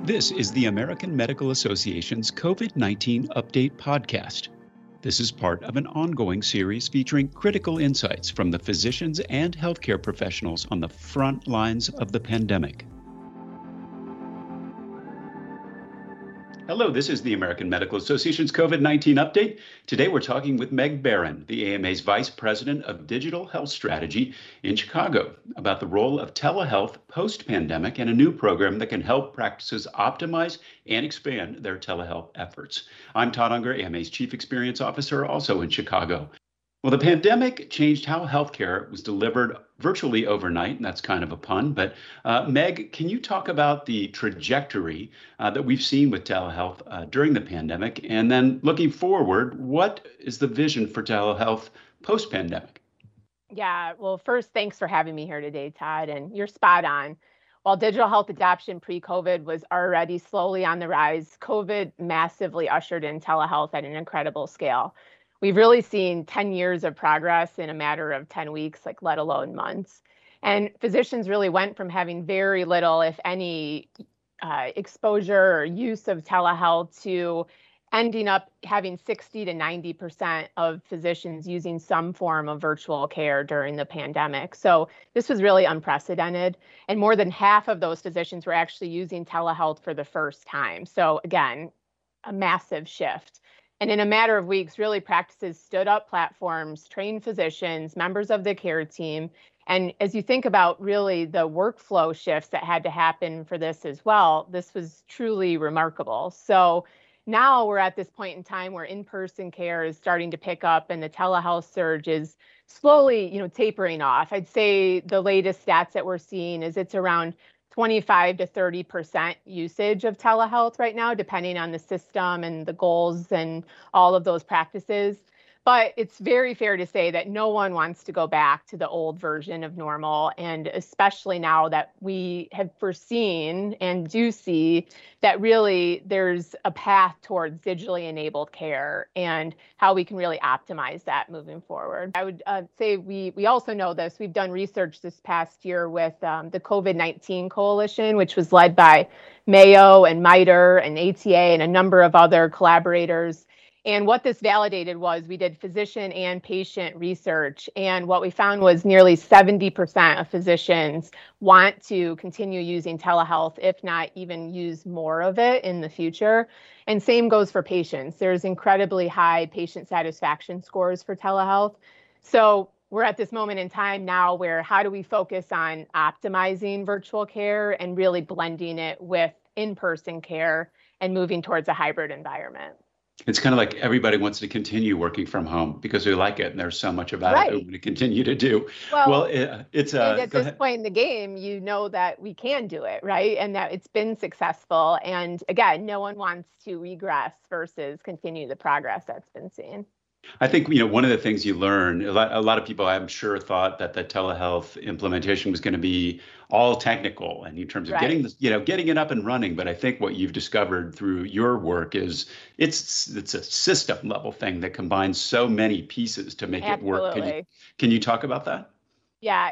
This is the American Medical Association's COVID-19 Update podcast. This is part of an ongoing series featuring critical insights from the physicians and healthcare professionals on the front lines of the pandemic. Hello, this is the American Medical Association's COVID-19 update. Today we're talking with Meg Barron, the AMA's Vice President of Digital Health Strategy in Chicago, about the role of telehealth post-pandemic and a new program that can help practices optimize and expand their telehealth efforts. I'm Todd Unger, AMA's Chief Experience Officer, also in Chicago. Well, the pandemic changed how healthcare was delivered virtually overnight, and that's kind of a pun. But Meg, can you talk about the trajectory that we've seen with telehealth during the pandemic? And then looking forward, what is the vision for telehealth post-pandemic? Yeah, well, first, thanks for having me here today, Todd. And you're spot on. While digital health adoption pre-COVID was already slowly on the rise, COVID massively ushered in telehealth at an incredible scale. We've really seen 10 years of progress in a matter of 10 weeks, let alone months. And physicians really went from having very little, if any, exposure or use of telehealth to ending up having 60 to 90% of physicians using some form of virtual care during the pandemic. So this was really unprecedented. And more than half of those physicians were actually using telehealth for the first time. So again, a massive shift. And in a matter of weeks, really practices stood up platforms, trained physicians, members of the care team. And as you think about really the workflow shifts that had to happen for this as well, this was truly remarkable. So now we're at this point in time where in-person care is starting to pick up and the telehealth surge is slowly, tapering off. I'd say the latest stats that we're seeing is it's around 25 to 30% usage of telehealth right now, depending on the system and the goals and all of those practices. But it's very fair to say that no one wants to go back to the old version of normal. And especially now that we have foreseen and do see that really there's a path towards digitally enabled care and how we can really optimize that moving forward. I would say we also know this. We've done research this past year with the COVID-19 Coalition, which was led by Mayo and MITRE and ATA and a number of other collaborators. And what this validated was we did physician and patient research. And what we found was nearly 70% of physicians want to continue using telehealth, if not even use more of it in the future. And same goes for patients. There's incredibly high patient satisfaction scores for telehealth. So we're at this moment in time now where how do we focus on optimizing virtual care and really blending it with in-person care and moving towards a hybrid environment? It's kind of like everybody wants to continue working from home because they like it, and there's so much about it that we want to continue to do. Well, it's at this point in the game, you know that we can do it, right? And that it's been successful. And again, no one wants to regress versus continue the progress that's been seen. I think, one of the things you learn, a lot of people, I'm sure, thought that the telehealth implementation was going to be all technical and in terms of getting it up and running. But I think what you've discovered through your work is it's a system level thing that combines so many pieces to make it work. Can you talk about that? Yeah,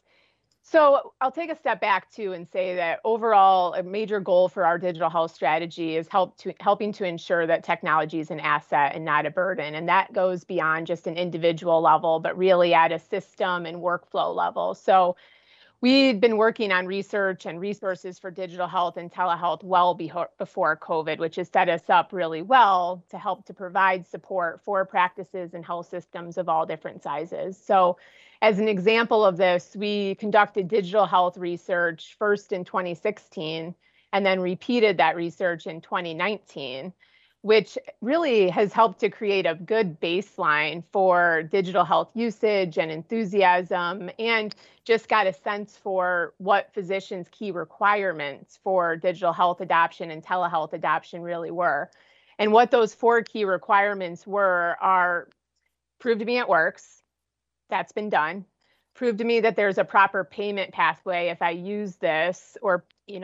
So I'll take a step back too and say that overall, a major goal for our digital health strategy is helping to ensure that technology is an asset and not a burden. And that goes beyond just an individual level, but really at a system and workflow level. So we'd been working on research and resources for digital health and telehealth well before COVID, which has set us up really well to help to provide support for practices and health systems of all different sizes. So as an example of this, we conducted digital health research first in 2016 and then repeated that research in 2019, which really has helped to create a good baseline for digital health usage and enthusiasm, and just got a sense for what physicians' key requirements for digital health adoption and telehealth adoption really were. And what those 4 key requirements are prove to me it works. That's been done. Prove to me that there's a proper payment pathway if I use this or,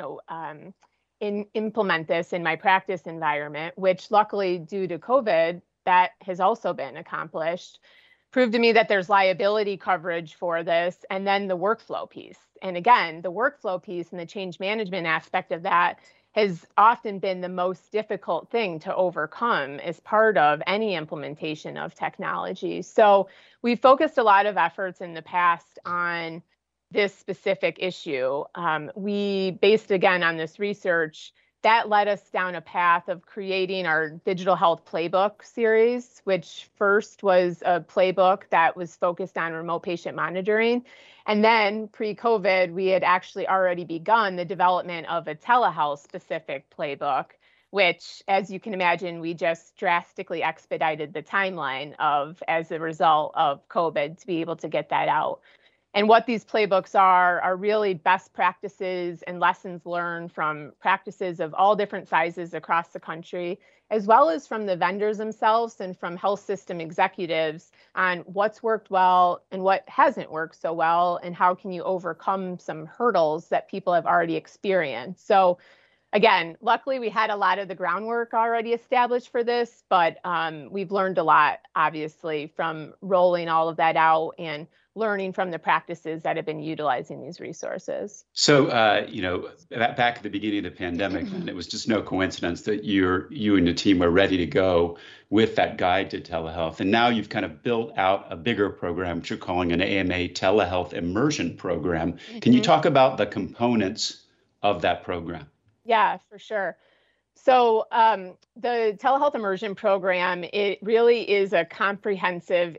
implement this in my practice environment, which luckily due to COVID, that has also been accomplished. proved to me that there's liability coverage for this, and then the workflow piece. And again, the workflow piece and the change management aspect of that has often been the most difficult thing to overcome as part of any implementation of technology. So we focused a lot of efforts in the past on this specific issue. We based, again, on this research that led us down a path of creating our digital health playbook series, which first was a playbook that was focused on remote patient monitoring. And then pre-COVID, we had actually already begun the development of a telehealth specific playbook, which, as you can imagine, we just drastically expedited the timeline of as a result of COVID to be able to get that out. And what these playbooks are really best practices and lessons learned from practices of all different sizes across the country, as well as from the vendors themselves and from health system executives on what's worked well and what hasn't worked so well, and how can you overcome some hurdles that people have already experienced. So again, luckily we had a lot of the groundwork already established for this, but we've learned a lot, obviously, from rolling all of that out and learning from the practices that have been utilizing these resources. So, back at the beginning of the pandemic, and it was just no coincidence that you and the team were ready to go with that guide to telehealth. And now you've kind of built out a bigger program, which you're calling an AMA Telehealth Immersion Program. Can you talk about the components of that program? Yeah, for sure. So the Telehealth Immersion Program, it really is a comprehensive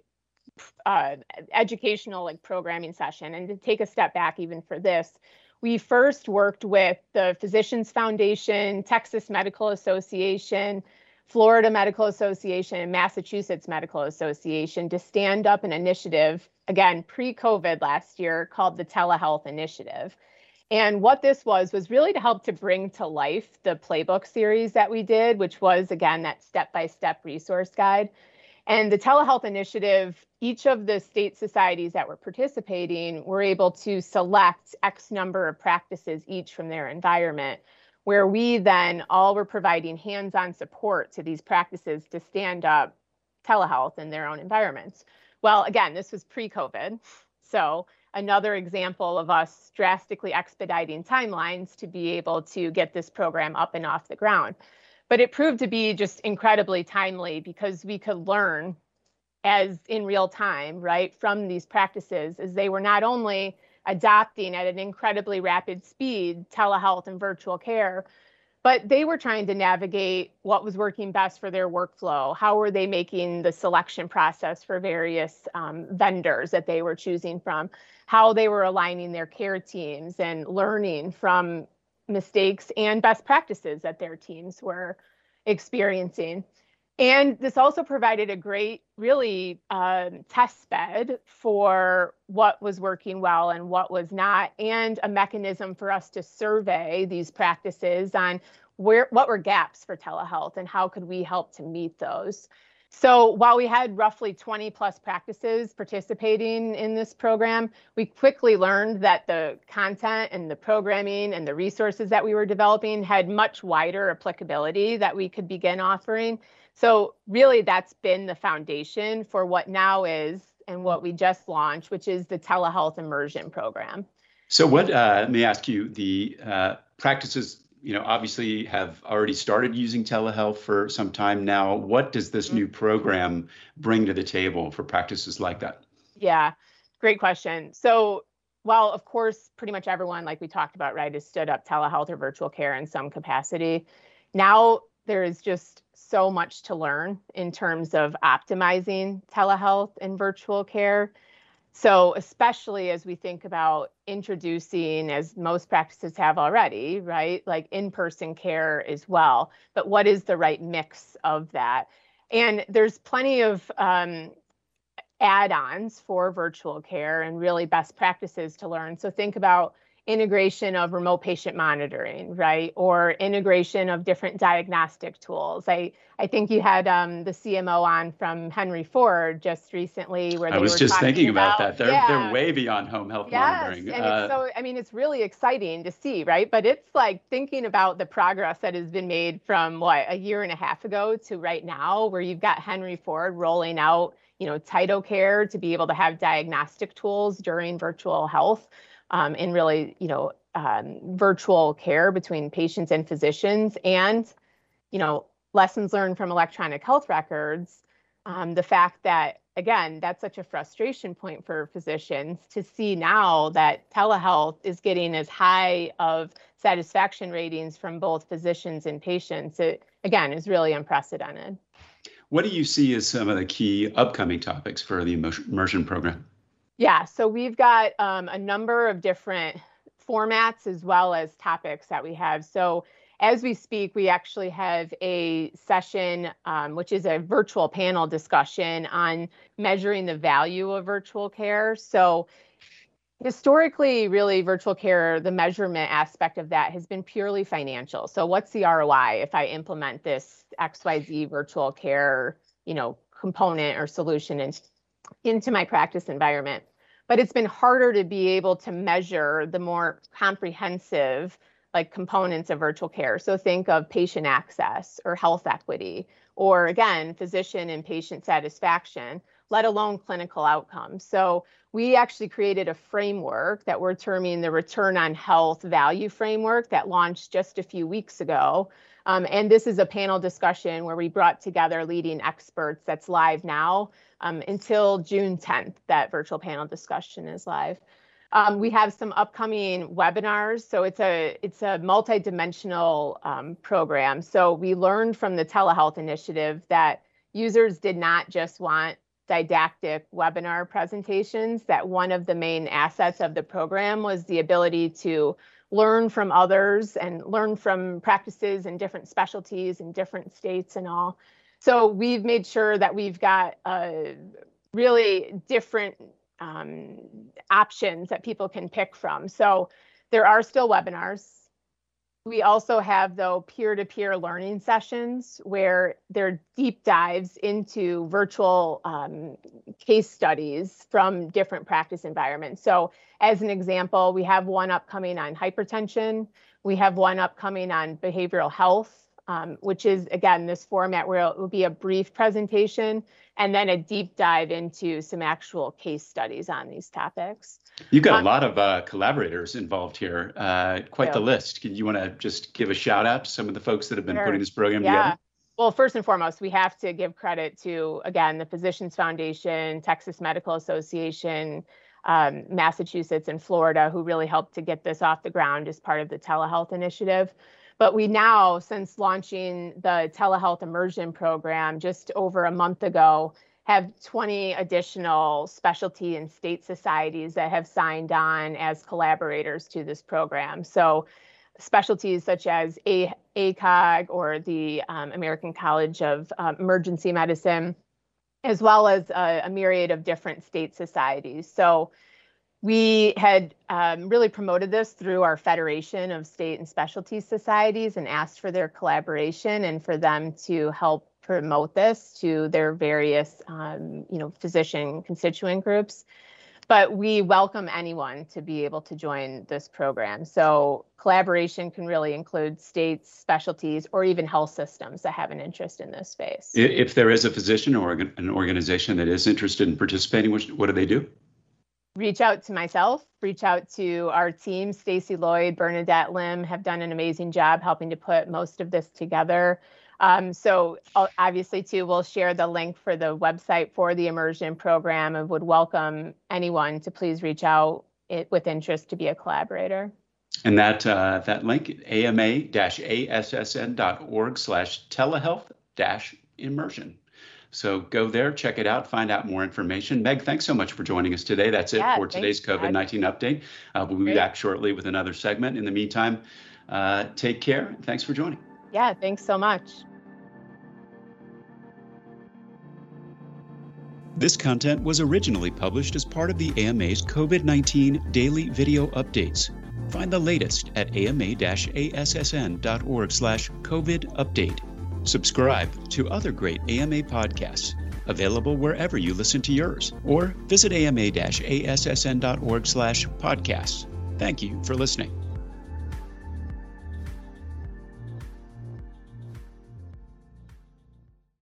educational programming session. And to take a step back even for this, we first worked with the Physicians Foundation, Texas Medical Association, Florida Medical Association, and Massachusetts Medical Association to stand up an initiative, again, pre-COVID last year, called the Telehealth Initiative. And what this was really to help to bring to life the playbook series that we did, which was, again, that step-by-step resource guide. And the Telehealth Initiative, each of the state societies that were participating were able to select X number of practices each from their environment, where we then all were providing hands-on support to these practices to stand up telehealth in their own environments. Well, again, this was pre-COVID. So another example of us drastically expediting timelines to be able to get this program up and off the ground. But it proved to be just incredibly timely because we could learn as in real time, right, from these practices, as they were not only adopting at an incredibly rapid speed telehealth and virtual care, but they were trying to navigate what was working best for their workflow. How were they making the selection process for various vendors that they were choosing from? How they were aligning their care teams and learning from mistakes and best practices that their teams were experiencing. And this also provided a great, really test bed for what was working well and what was not, and a mechanism for us to survey these practices on what were gaps for telehealth and how could we help to meet those. So while we had roughly 20 plus practices participating in this program, we quickly learned that the content and the programming and the resources that we were developing had much wider applicability that we could begin offering. So really that's been the foundation for what now is and what we just launched, which is the Telehealth Immersion Program. So what, let me ask you, the practices obviously have already started using telehealth for some time now. What does this new program bring to the table for practices like that? Yeah, great question. So while, of course, pretty much everyone, like we talked about, right, has stood up telehealth or virtual care in some capacity, now there is just so much to learn in terms of optimizing telehealth and virtual care. So especially as we think about introducing, as most practices have already, right, like in-person care as well, but what is the right mix of that? And there's plenty of add-ons for virtual care and really best practices to learn. So think about integration of remote patient monitoring, right? Or integration of different diagnostic tools. I think you had the CMO on from Henry Ford just recently where I they was were just talking thinking about about, that. They're way beyond home health monitoring. and it's so, I mean, it's really exciting to see, right? But it's like thinking about the progress that has been made from a year and a half ago to right now, where you've got Henry Ford rolling out, TytoCare to be able to have diagnostic tools during virtual health, and really, virtual care between patients and physicians, and, lessons learned from electronic health records. The fact that, again, that's such a frustration point for physicians to see now that telehealth is getting as high of satisfaction ratings from both physicians and patients. It, again, is really unprecedented. What do you see as some of the key upcoming topics for the immersion program? Yeah, so we've got a number of different formats as well as topics that we have. So as we speak, we actually have a session, which is a virtual panel discussion on measuring the value of virtual care. So historically, really, virtual care, the measurement aspect of that has been purely financial. So what's the ROI if I implement this XYZ virtual care, component or solution into my practice environment? But it's been harder to be able to measure the more comprehensive components of virtual care. So think of patient access or health equity, or again, physician and patient satisfaction, let alone clinical outcomes. So we actually created a framework that we're terming the Return on Health Value Framework that launched just a few weeks ago. And this is a panel discussion where we brought together leading experts that's live now until June 10th, that virtual panel discussion is live. We have some upcoming webinars. So it's a multidimensional program. So we learned from the telehealth initiative that users did not just want didactic webinar presentations, that one of the main assets of the program was the ability to learn from others and learn from practices and different specialties in different states and all. So we've made sure that we've got really different options that people can pick from. So there are still webinars. We also have, though, peer-to-peer learning sessions where they're deep dives into virtual case studies from different practice environments. So as an example, we have one upcoming on hypertension. We have one upcoming on behavioral health, which is, again, this format where it will be a brief presentation and then a deep dive into some actual case studies on these topics. You've got a lot of collaborators involved here, quite the list. You want to just give a shout out to some of the folks that have been putting this program together? Well, first and foremost, we have to give credit to, again, the Physicians Foundation, Texas Medical Association, Massachusetts and Florida, who really helped to get this off the ground as part of the telehealth initiative. But we now, since launching the telehealth immersion program just over a month ago, have 20 additional specialty and state societies that have signed on as collaborators to this program. So specialties such as ACOG or the American College of Emergency Medicine, as well as a myriad of different state societies. So we had really promoted this through our Federation of State and Specialty Societies and asked for their collaboration and for them to help promote this to their various, physician constituent groups. But we welcome anyone to be able to join this program. So collaboration can really include states, specialties, or even health systems that have an interest in this space. If there is a physician or an organization that is interested in participating, what do they do? Reach out to myself, reach out to our team. Stacy Lloyd, Bernadette Lim have done an amazing job helping to put most of this together. So obviously, too, we'll share the link for the website for the immersion program and would welcome anyone to please reach out with interest to be a collaborator. And that link, ama-assn.org/telehealth-immersion. So go there, check it out, find out more information. Meg, thanks so much for joining us today. That's it for today's COVID-19 update. We'll be back shortly with another segment. In the meantime, take care. Thanks for joining. Yeah, thanks so much. This content was originally published as part of the AMA's COVID-19 daily video updates. Find the latest at ama-assn.org/COVID update. Subscribe to other great AMA podcasts, available wherever you listen to yours, or visit ama-assn.org/podcasts. Thank you for listening.